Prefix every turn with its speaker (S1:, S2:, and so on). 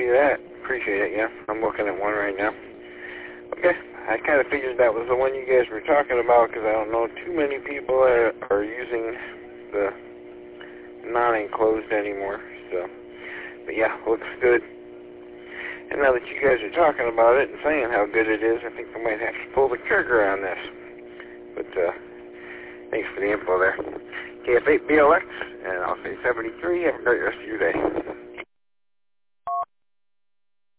S1: copy of that. Appreciate it, yeah. I'm looking at one right now. Okay, I kind of figured that was the one you guys were talking about because I don't know too many people that are using the non-enclosed anymore. So, but yeah, looks good. And now that you guys are talking about it and saying how good it is, I think I might have to pull the trigger on this. But thanks for the info there. KF8BLX, and I'll say 73. Have a great rest of your day.